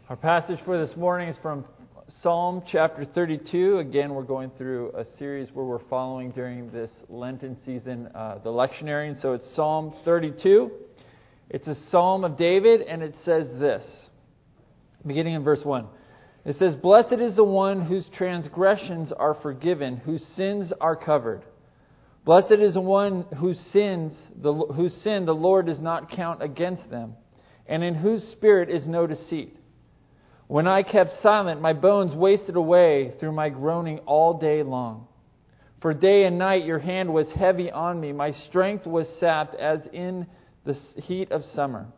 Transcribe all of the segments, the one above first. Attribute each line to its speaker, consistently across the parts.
Speaker 1: Our passage for this morning is from Psalm chapter 32. Again, we're going through a series where we're following during this Lenten season the lectionary. And so it's Psalm 32. It's a psalm of David, and it says this, beginning in verse 1. It says, "Blessed is the one whose transgressions are forgiven, whose sins are covered. Blessed is the one whose sin the Lord does not count against them, and in whose spirit is no deceit. When I kept silent, my bones wasted away through my groaning all day long. For day and night your hand was heavy on me. My strength was sapped as in the heat of summer.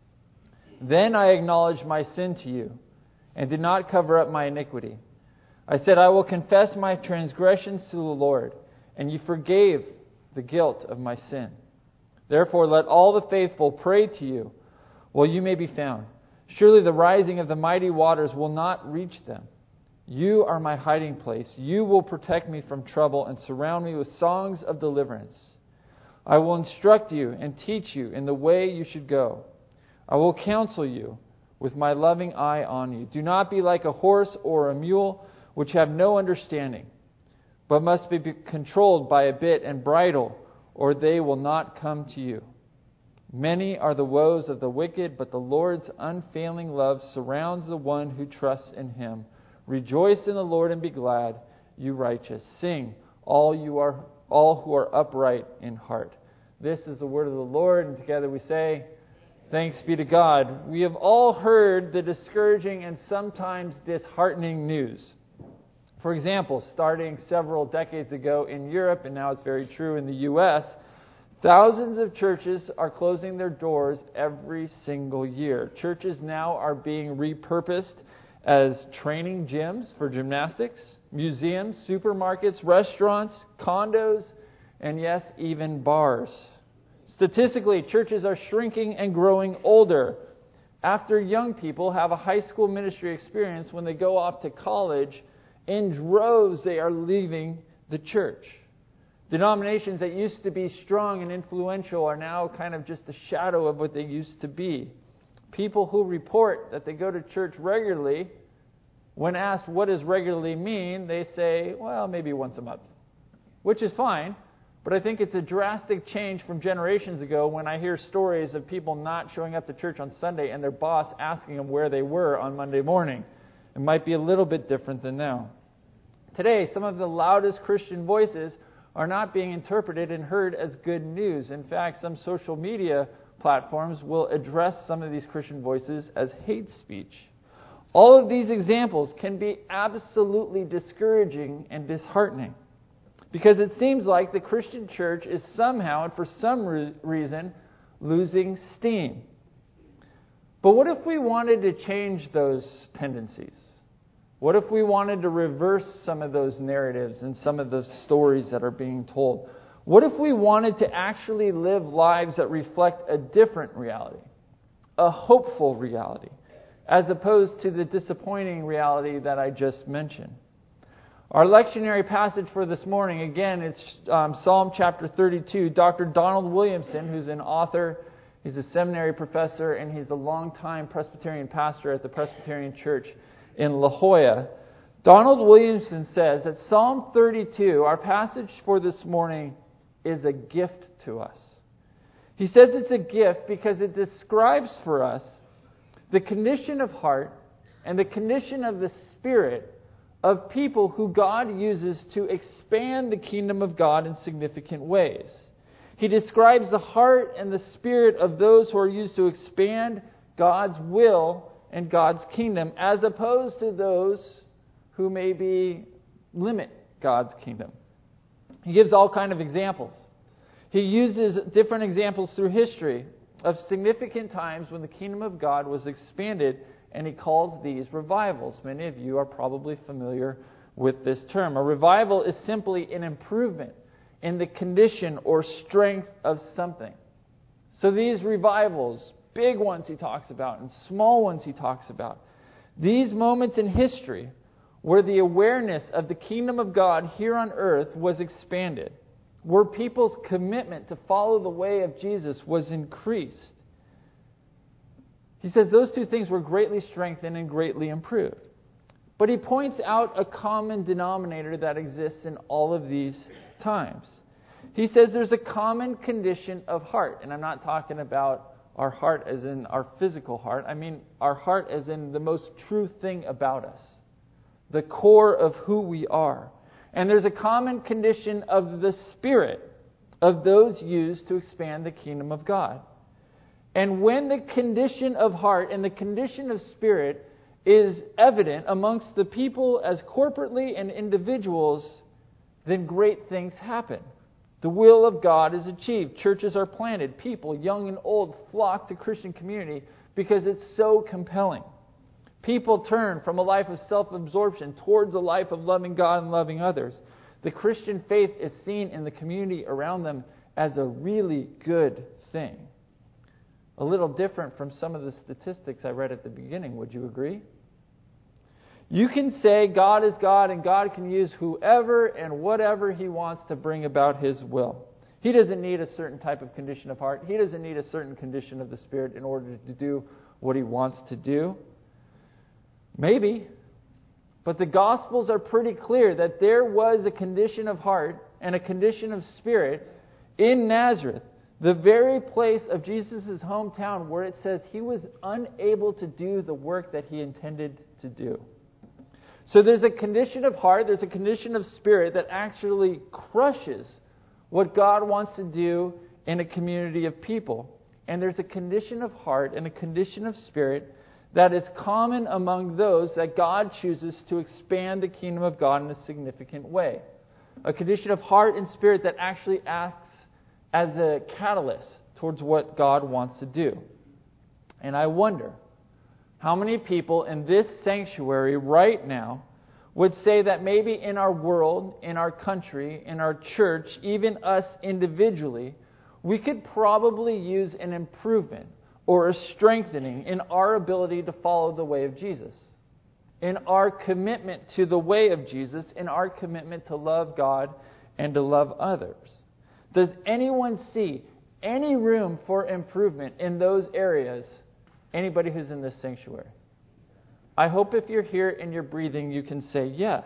Speaker 1: Then I acknowledged my sin to you and did not cover up my iniquity. I said, I will confess my transgressions to the Lord, and you forgave the guilt of my sin. Therefore let all the faithful pray to you while you may be found. Surely the rising of the mighty waters will not reach them. You are my hiding place. You will protect me from trouble and surround me with songs of deliverance. I will instruct you and teach you in the way you should go. I will counsel you with my loving eye on you. Do not be like a horse or a mule, which have no understanding, but must be controlled by a bit and bridle, or they will not come to you. Many are the woes of the wicked, but the Lord's unfailing love surrounds the one who trusts in Him. Rejoice in the Lord and be glad, you righteous. Sing, all who are upright in heart." This is the word of the Lord, and together we say, thanks be to God. We have all heard the discouraging and sometimes disheartening news. For example, starting several decades ago in Europe, and now it's very true in the U.S., thousands of churches are closing their doors every single year. Churches now are being repurposed as training gyms for gymnastics, museums, supermarkets, restaurants, condos, and yes, even bars. Statistically, churches are shrinking and growing older. After young people have a high school ministry experience, when they go off to college, in droves they are leaving the church. Denominations that used to be strong and influential are now kind of just a shadow of what they used to be. People who report that they go to church regularly, when asked what does regularly mean, they say, well, maybe once a month. Which is fine, but I think it's a drastic change from generations ago when I hear stories of people not showing up to church on Sunday and their boss asking them where they were on Monday morning. It might be a little bit different than now. Today, some of the loudest Christian voices are not being interpreted and heard as good news. In fact, some social media platforms will address some of these Christian voices as hate speech. All of these examples can be absolutely discouraging and disheartening, because it seems like the Christian church is somehow and for some reason losing steam. But what if we wanted to change those tendencies? What if we wanted to reverse some of those narratives and some of the stories that are being told? What if we wanted to actually live lives that reflect a different reality, a hopeful reality, as opposed to the disappointing reality that I just mentioned? Our lectionary passage for this morning, again, it's Psalm chapter 32. Dr. Donald Williamson, who's an author, he's a seminary professor, and he's a longtime Presbyterian pastor at the Presbyterian Church in La Jolla. Donald Williamson says that Psalm 32, our passage for this morning, is a gift to us. He says it's a gift because it describes for us the condition of heart and the condition of the spirit of people who God uses to expand the kingdom of God in significant ways. He describes the heart and the spirit of those who are used to expand God's will and God's kingdom, as opposed to those who maybe limit God's kingdom. He gives all kinds of examples. He uses different examples through history of significant times when the kingdom of God was expanded, and he calls these revivals. Many of you are probably familiar with this term. A revival is simply an improvement in the condition or strength of something. So these revivals, big ones he talks about and small ones he talks about, these moments in history where the awareness of the kingdom of God here on earth was expanded, where people's commitment to follow the way of Jesus was increased, He says those two things were greatly strengthened and greatly improved. But he points out a common denominator that exists in all of these times. He says there's a common condition of heart. And I'm not talking about our heart as in our physical heart. I mean our heart as in the most true thing about us. The core of who we are. And there's a common condition of the Spirit of those used to expand the kingdom of God. And when the condition of heart and the condition of spirit is evident amongst the people as corporately and individuals, then great things happen. The will of God is achieved. Churches are planted. People, young and old, flock to Christian community because it's so compelling. People turn from a life of self-absorption towards a life of loving God and loving others. The Christian faith is seen in the community around them as a really good thing. A little different from some of the statistics I read at the beginning. Would you agree? You can say God is God and God can use whoever and whatever He wants to bring about His will. He doesn't need a certain type of condition of heart. He doesn't need a certain condition of the Spirit in order to do what He wants to do. Maybe. But the Gospels are pretty clear that there was a condition of heart and a condition of spirit in Nazareth, the very place of Jesus' hometown where it says He was unable to do the work that He intended to do. So there's a condition of heart, there's a condition of spirit that actually crushes what God wants to do in a community of people. And there's a condition of heart and a condition of spirit that is common among those that God chooses to expand the kingdom of God in a significant way. A condition of heart and spirit that actually acts as a catalyst towards what God wants to do. And I wonder how many people in this sanctuary right now would say that maybe in our world, in our country, in our church, even us individually, we could probably use an improvement or a strengthening in our ability to follow the way of Jesus, in our commitment to the way of Jesus, in our commitment to love God and to love others. Does anyone see any room for improvement in those areas? Anybody who's in this sanctuary? I hope if you're here and you're breathing, you can say yes.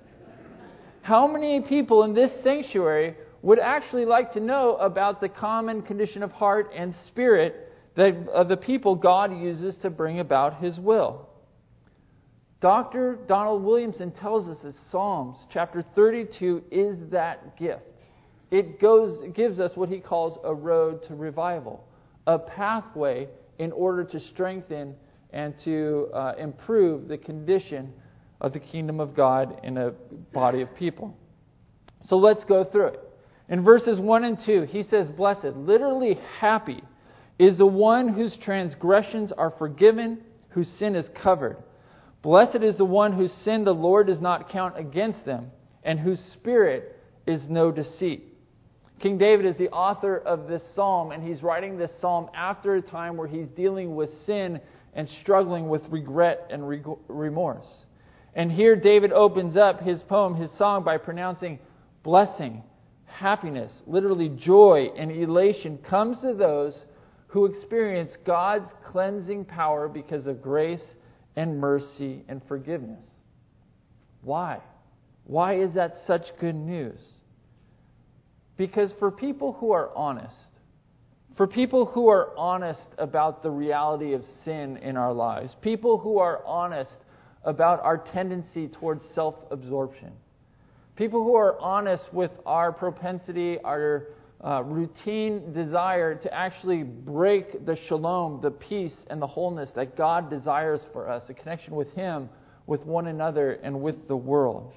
Speaker 1: How many people in this sanctuary would actually like to know about the common condition of heart and spirit that of the people God uses to bring about His will? Dr. Donald Williamson tells us that Psalms chapter 32 is that gift. It gives us what he calls a road to revival, a pathway in order to strengthen and to improve the condition of the kingdom of God in a body of people. So let's go through it. In verses 1 and 2, he says, blessed, literally happy, is the one whose transgressions are forgiven, whose sin is covered. Blessed is the one whose sin the Lord does not count against them, and whose spirit is no deceit. King David is the author of this psalm, and he's writing this psalm after a time where he's dealing with sin and struggling with regret and remorse. And here David opens up his poem, his song, by pronouncing blessing, happiness, literally joy and elation comes to those who experience God's cleansing power because of grace and mercy and forgiveness. Why? Why is that such good news? Because for people who are honest about the reality of sin in our lives, people who are honest about our tendency towards self-absorption, people who are honest with our propensity, our routine desire to actually break the shalom, the peace and the wholeness that God desires for us, a connection with Him, with one another, and with the world.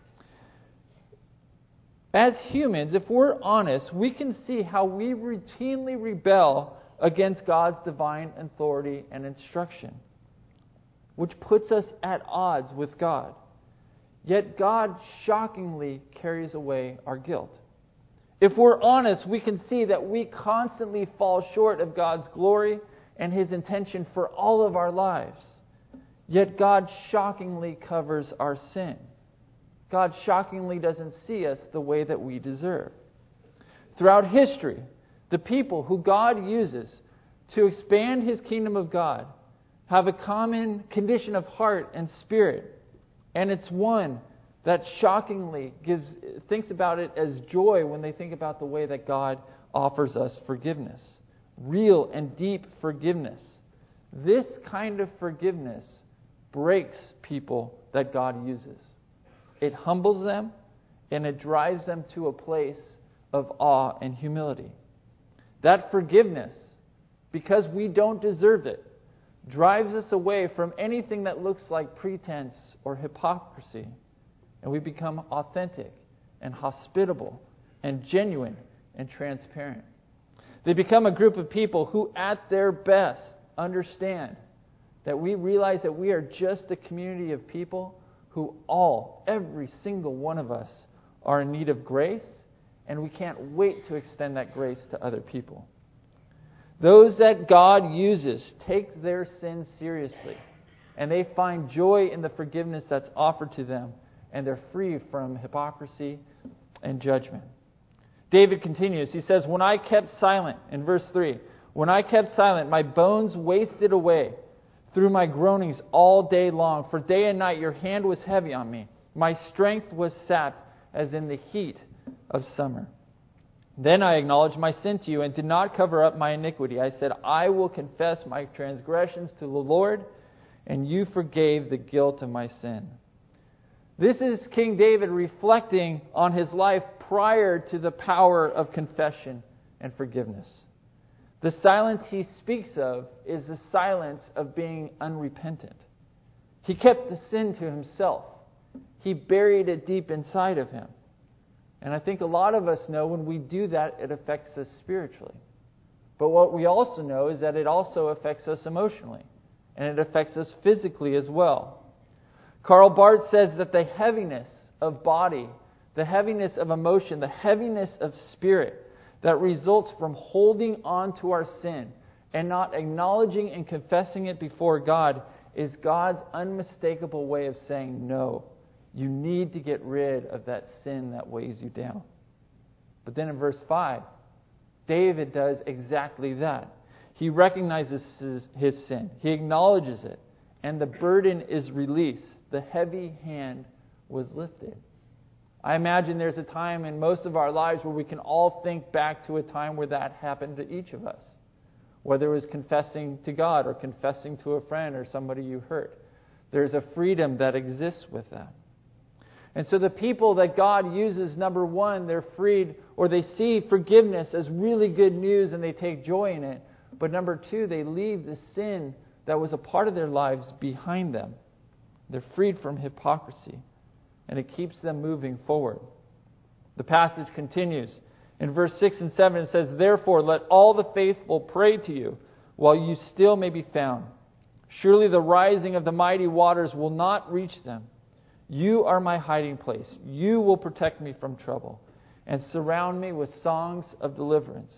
Speaker 1: As humans, if we're honest, we can see how we routinely rebel against God's divine authority and instruction, which puts us at odds with God. Yet God shockingly carries away our guilt. If we're honest, we can see that we constantly fall short of God's glory and His intention for all of our lives. Yet God shockingly covers our sin. God shockingly doesn't see us the way that we deserve. Throughout history, the people who God uses to expand His kingdom of God have a common condition of heart and spirit. And it's one that shockingly thinks about it as joy when they think about the way that God offers us forgiveness. Real and deep forgiveness. This kind of forgiveness breaks people that God uses. It humbles them and it drives them to a place of awe and humility. That forgiveness, because we don't deserve it, drives us away from anything that looks like pretense or hypocrisy. And we become authentic and hospitable and genuine and transparent. They become a group of people who at their best understand that we realize that we are just a community of people who every single one of us, are in need of grace, and we can't wait to extend that grace to other people. Those that God uses take their sin seriously, and they find joy in the forgiveness that's offered to them, and they're free from hypocrisy and judgment. David continues. He says, when I kept silent, in verse 3, when I kept silent, my bones wasted away through my groanings all day long. For day and night your hand was heavy on me. My strength was sapped as in the heat of summer. Then I acknowledged my sin to you and did not cover up my iniquity. I said, I will confess my transgressions to the Lord, and you forgave the guilt of my sin. This is King David reflecting on his life prior to the power of confession and forgiveness. The silence he speaks of is the silence of being unrepentant. He kept the sin to himself. He buried it deep inside of him. And I think a lot of us know when we do that, it affects us spiritually. But what we also know is that it also affects us emotionally. And it affects us physically as well. Karl Barth says that the heaviness of body, the heaviness of emotion, the heaviness of spirit that results from holding on to our sin and not acknowledging and confessing it before God is God's unmistakable way of saying, no, you need to get rid of that sin that weighs you down. But then in verse 5, David does exactly that. He recognizes his sin. He acknowledges it. And the burden is released. The heavy hand was lifted. I imagine there's a time in most of our lives where we can all think back to a time where that happened to each of us. Whether it was confessing to God or confessing to a friend or somebody you hurt. There's a freedom that exists with that. And so the people that God uses, number one, they're freed, or they see forgiveness as really good news and they take joy in it. But number two, they leave the sin that was a part of their lives behind them. They're freed from hypocrisy. And it keeps them moving forward. The passage continues. In verse 6 and 7 it says, therefore let all the faithful pray to you while you still may be found. Surely the rising of the mighty waters will not reach them. You are my hiding place. You will protect me from trouble and surround me with songs of deliverance.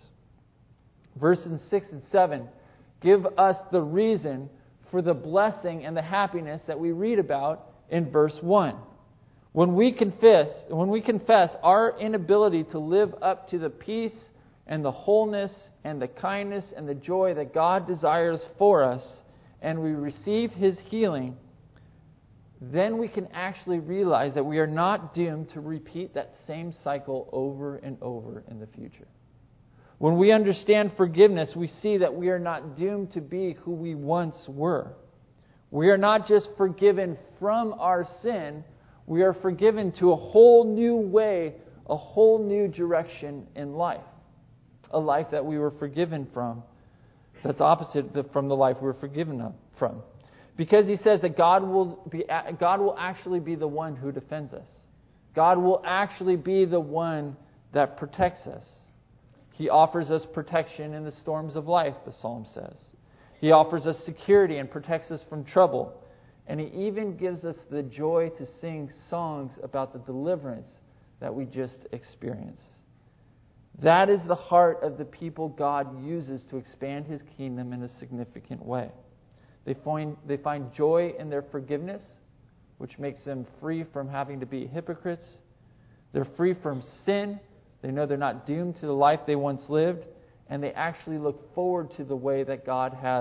Speaker 1: Verses 6 and 7 give us the reason for the blessing and the happiness that we read about in verse 1. When we confess our inability to live up to the peace and the wholeness and the kindness and the joy that God desires for us, and we receive His healing, then we can actually realize that we are not doomed to repeat that same cycle over and over in the future. When we understand forgiveness, we see that we are not doomed to be who we once were. We are not just forgiven from our sin, we are forgiven to a whole new way, a whole new direction in life. A life that we were forgiven from, that's opposite from the life we were forgiven from. Because He says that God will actually be the one who defends us. God will actually be the one that protects us. He offers us protection in the storms of life, the Psalm says. He offers us security and protects us from trouble. And He even gives us the joy to sing songs about the deliverance that we just experienced. That is the heart of the people God uses to expand His kingdom in a significant way. They find joy in their forgiveness, which makes them free from having to be hypocrites. They're free from sin. They know they're not doomed to the life they once lived. And they actually look forward to the way that God has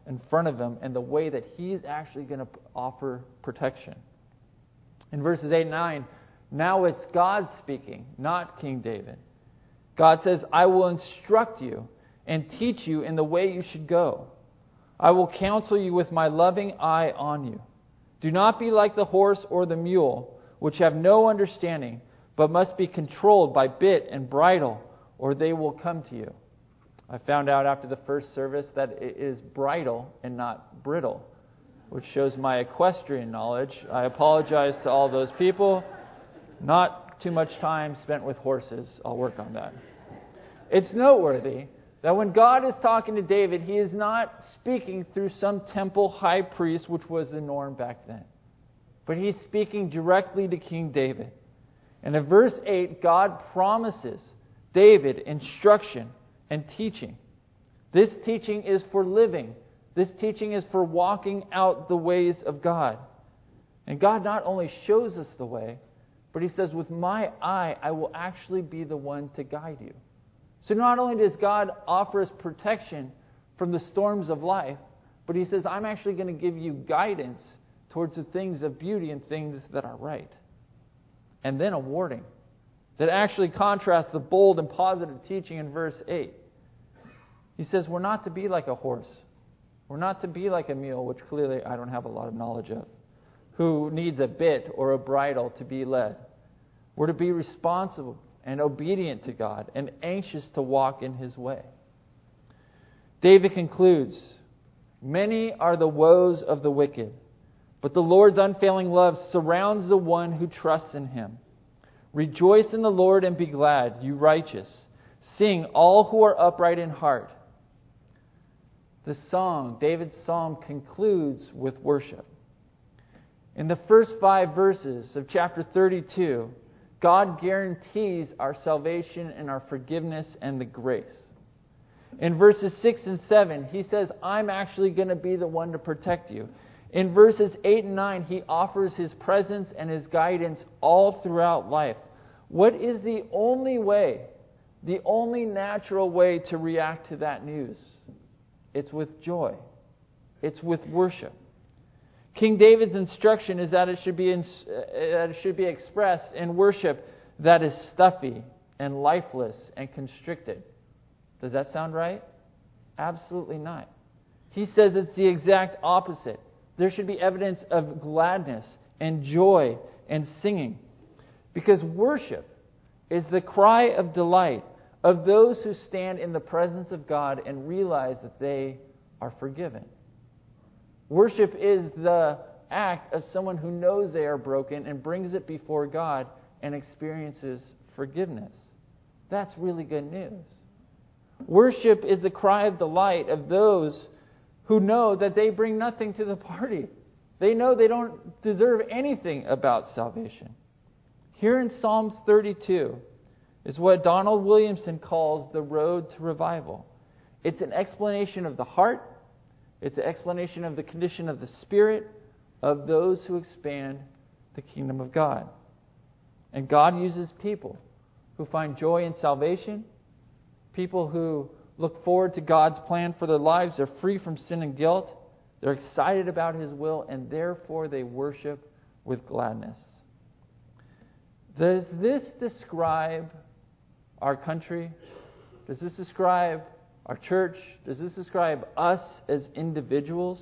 Speaker 1: in front of him and the way that he's actually going to offer protection. In verses 8 and 9, now it's God speaking, not King David. God says, I will instruct you and teach you in the way you should go. I will counsel you with my loving eye on you. Do not be like the horse or the mule, which have no understanding, but must be controlled by bit and bridle, or they will come to you. I found out after the first service that it is bridle and not brittle, which shows my equestrian knowledge. I apologize to all those people. Not too much time spent with horses. I'll work on that. It's noteworthy that when God is talking to David, he is not speaking through some temple high priest, which was the norm back then. But he's speaking directly to King David. And in verse 8, God promises David instruction and teaching. This teaching is for living. This teaching is for walking out the ways of God. And God not only shows us the way, but he says, with my eye, I will actually be the one to guide you. So not only does God offer us protection from the storms of life, but he says, I'm actually going to give you guidance towards the things of beauty and things that are right. And then a warning that actually contrasts the bold and positive teaching in verse 8. He says, we're not to be like a horse. We're not to be like a mule, which clearly I don't have a lot of knowledge of, who needs a bit or a bridle to be led. We're to be responsible and obedient to God and anxious to walk in his way. David concludes, many are the woes of the wicked, but the Lord's unfailing love surrounds the one who trusts in him. Rejoice in the Lord and be glad, you righteous. Sing, all who are upright in heart. The song, David's psalm, concludes with worship. In the first 5 verses of chapter 32, God guarantees our salvation and our forgiveness and the grace. In verses 6 and 7, he says, I'm actually going to be the one to protect you. In verses 8 and 9, he offers his presence and his guidance all throughout life. What is the only way, the only natural way to react to that news? It's with joy. It's with worship. King David's instruction is that it should be expressed in worship that is stuffy and lifeless and constricted. Does that sound right? Absolutely not. He says it's the exact opposite. There should be evidence of gladness and joy and singing. Because worship is the cry of delight of those who stand in the presence of God and realize that they are forgiven. Worship is the act of someone who knows they are broken and brings it before God and experiences forgiveness. That's really good news. Worship is the cry of delight of those who know that they bring nothing to the party. They know they don't deserve anything about salvation. Here in Psalms 32 is what Donald Williamson calls the road to revival. It's an explanation of the heart. It's an explanation of the condition of the spirit of those who expand the kingdom of God. And God uses people who find joy in salvation, people who look forward to God's plan for their lives. They're free from sin and guilt. They're excited about his will, and therefore they worship with gladness. Does this describe our country? Does this describe our church? Does this describe us as individuals?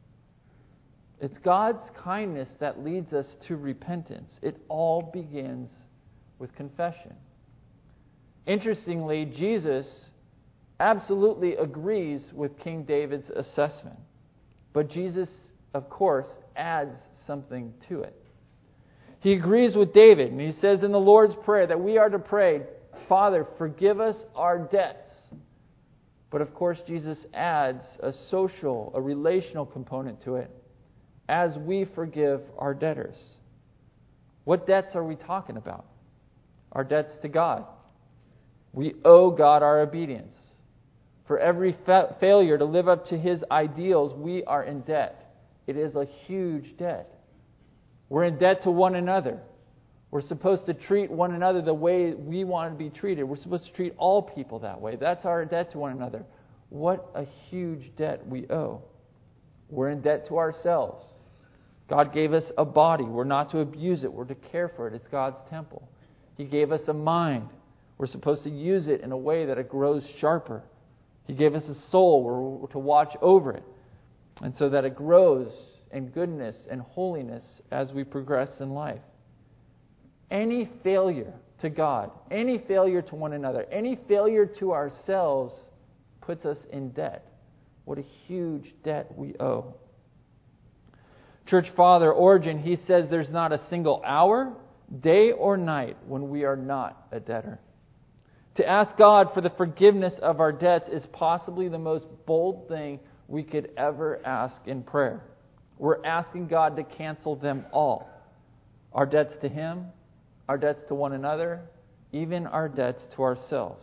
Speaker 1: It's God's kindness that leads us to repentance. It all begins with confession. Interestingly, Jesus absolutely agrees with King David's assessment. But Jesus, of course, adds something to it. He agrees with David, and he says in the Lord's Prayer that we are to pray, Father, forgive us our debts. But of course, Jesus adds a social, a relational component to it, as we forgive our debtors. What debts are we talking about? Our debts to God. We owe God our obedience. For every failure to live up to his ideals, we are in debt. It is a huge debt. We're in debt to one another. We're supposed to treat one another the way we want to be treated. We're supposed to treat all people that way. That's our debt to one another. What a huge debt we owe. We're in debt to ourselves. God gave us a body. We're not to abuse it. We're to care for it. It's God's temple. He gave us a mind. We're supposed to use it in a way that it grows sharper. He gave us a soul. We're to watch over it. And so that it grows in goodness and holiness as we progress in life. Any failure to God, any failure to one another, any failure to ourselves puts us in debt. What a huge debt we owe. Church Father Origen, he says there's not a single hour, day or night when we are not a debtor. To ask God for the forgiveness of our debts is possibly the most bold thing we could ever ask in prayer. We're asking God to cancel them all. Our debts to Him, our debts to one another, even our debts to ourselves.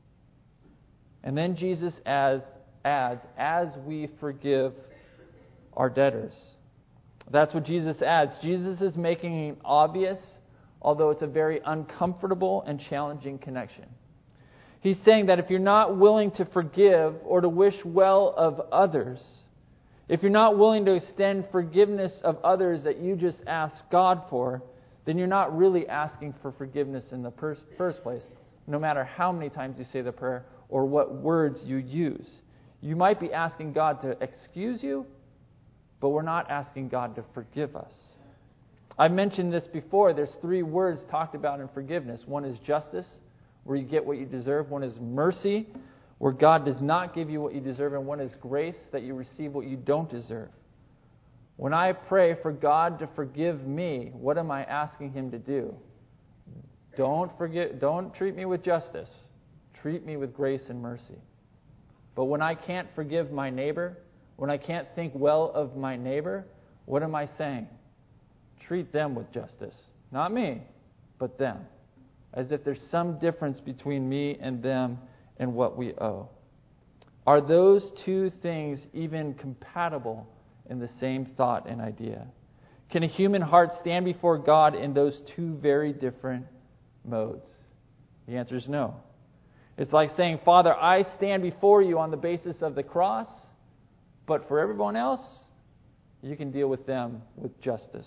Speaker 1: And then Jesus adds, as we forgive our debtors. That's what Jesus adds. Jesus is making it obvious, although it's a very uncomfortable and challenging connection. He's saying that if you're not willing to forgive or to wish well of others, if you're not willing to extend forgiveness of others that you just asked God for, then you're not really asking for forgiveness in the first place, no matter how many times you say the prayer or what words you use. You might be asking God to excuse you, but we're not asking God to forgive us. I mentioned this before. There's 3 words talked about in forgiveness. One is justice, where you get what you deserve. One is mercy, where God does not give you what you deserve. And one is grace, that you receive what you don't deserve. When I pray for God to forgive me, what am I asking Him to do? Don't treat me with justice. Treat me with grace and mercy. But when I can't forgive my neighbor, when I can't think well of my neighbor, what am I saying? Treat them with justice. Not me, but them. As if there's some difference between me and them and what we owe. Are those 2 things even compatible in the same thought and idea? Can a human heart stand before God in those 2 very different modes? The answer is no. It's like saying, Father, I stand before you on the basis of the cross, but for everyone else, you can deal with them with justice.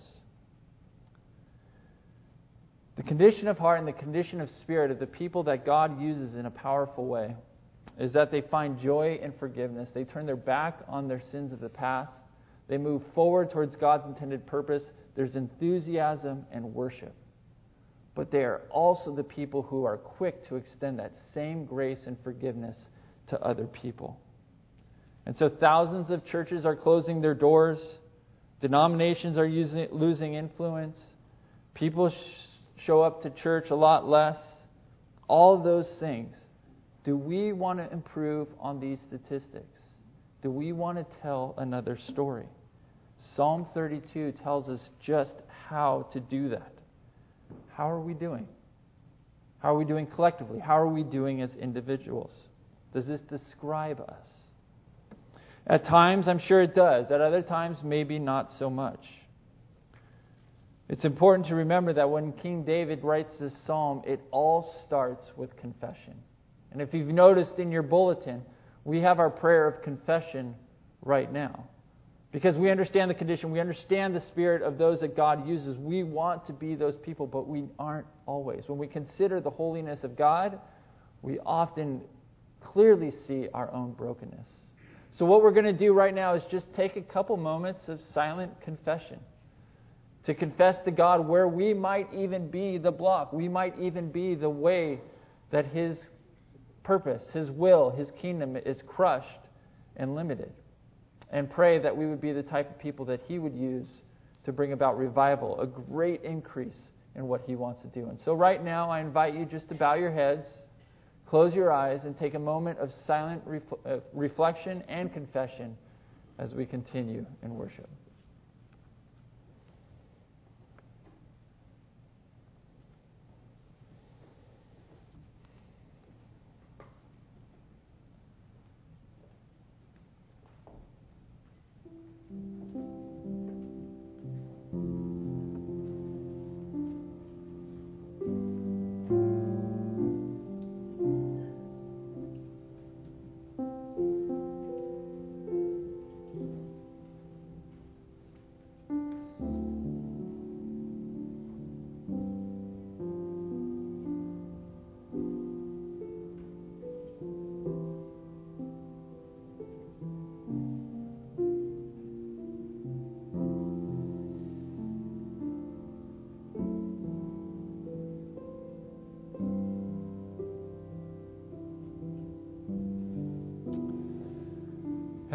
Speaker 1: The condition of heart and the condition of spirit of the people that God uses in a powerful way is that they find joy in forgiveness. They turn their back on their sins of the past. They move forward towards God's intended purpose. There's enthusiasm and worship. But they are also the people who are quick to extend that same grace and forgiveness to other people. And so thousands of churches are closing their doors. Denominations are losing influence. People show up to church a lot less. All of those things. Do we want to improve on these statistics? Do we want to tell another story? Psalm 32 tells us just how to do that. How are we doing? How are we doing collectively? How are we doing as individuals? Does this describe us? At times, I'm sure it does. At other times, maybe not so much. It's important to remember that when King David writes this psalm, it all starts with confession. And if you've noticed in your bulletin, we have our prayer of confession right now. Because we understand the condition, we understand the spirit of those that God uses. We want to be those people, but we aren't always. When we consider the holiness of God, we often clearly see our own brokenness. So what we're going to do right now is just take a couple moments of silent confession. To confess to God where we might even be the block. We might even be the way that His purpose, His will, His kingdom is crushed and limited. And pray that we would be the type of people that He would use to bring about revival, a great increase in what He wants to do. And so right now, I invite you just to bow your heads, close your eyes, and take a moment of silent reflection and confession as we continue in worship.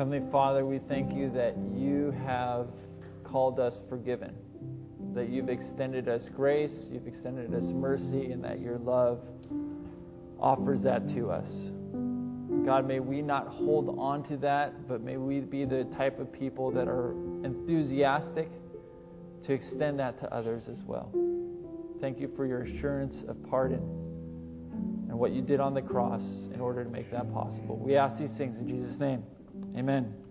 Speaker 1: Heavenly Father, we thank you that you have called us forgiven, that you've extended us grace, you've extended us mercy, and that your love offers that to us. God, may we not hold on to that, but may we be the type of people that are enthusiastic to extend that to others as well. Thank you for your assurance of pardon and what you did on the cross in order to make that possible. We ask these things in Jesus' name. Amen.